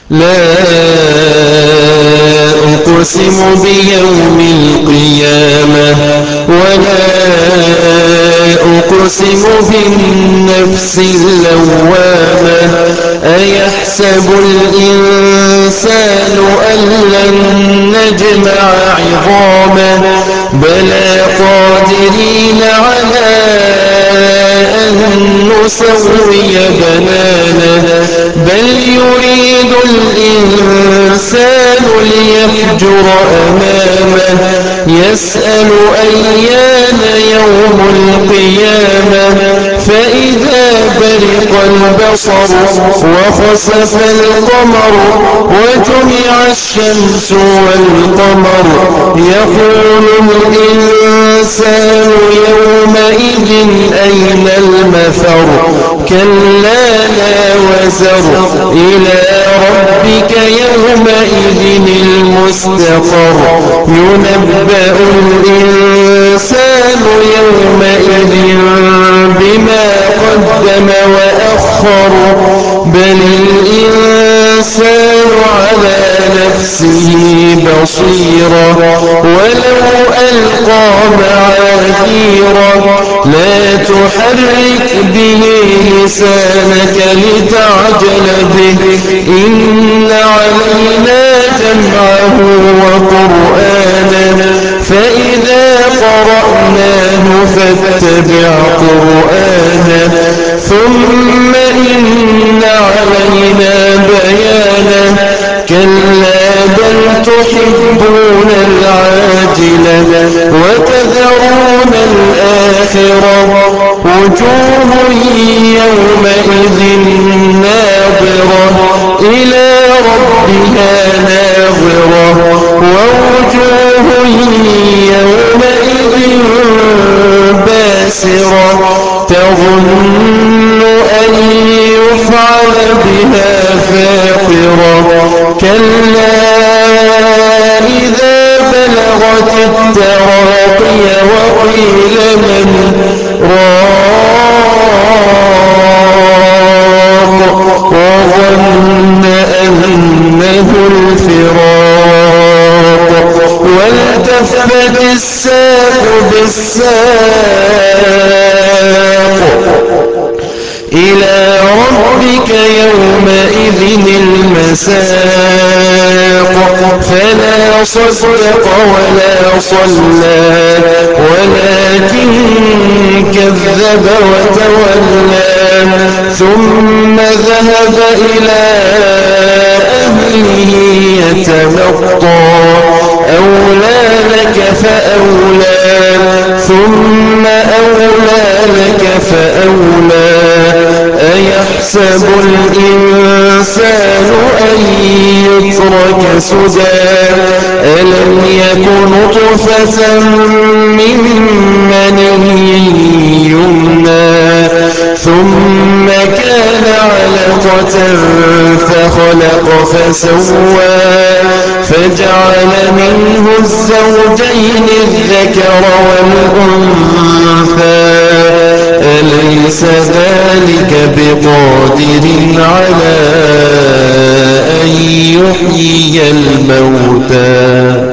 لا أقسم بيوم القيامة ولا أقسم بالنفس اللوامة أيحسب الإنسان أن لن نجمع عظامه بلى قادرين على أن نسوي بنانه بل يريد الإنسان ليفجر أمامه يسأل أيان يوم القيامة فإذا برق البصر وخسف القمر وجمع الشمس والقمر يقول الإنسان يومئذ أين المفر كلا لا وزر إلى ربك يومئذ المستقر ينبأ الإنسان يومئذ بما قدم وأخر بل الإنسان على نفسه بصيرا ولو ألقى معاذيرا لا تحرك به لسانك لتعجل به إن علينا جمعه وقرآنه فإذا قرأناه فاتبع قرآنه ثم إن علينا بيانه كلا بل تحبون العاجلة وتذرون الآخرة وجوه يومئذ ناظرة إلى ربها ناظرة ووجوه يومئذ باسرة تظن أن يفعل بها فاقرة كلا إذا بلغت التراقي وقيل من راق وظن أنه الفراق والتفت الساق بالساق إلى ربك يومئذ المساق فلا صدق ولا صلى ولكن كذب وتولى ثم ذهب إلى أهله يتمطى أولى لك فأولى ثم أولى لك فأولى أيحسب الإنسان أن يترك سدى ألم يكن نطفة من مني يمنى ثم كان علقة فخلق فسوى فجعل منه الزوجين الذكر والأنثى أليس ذلك بقادر على أن يحيي الموتى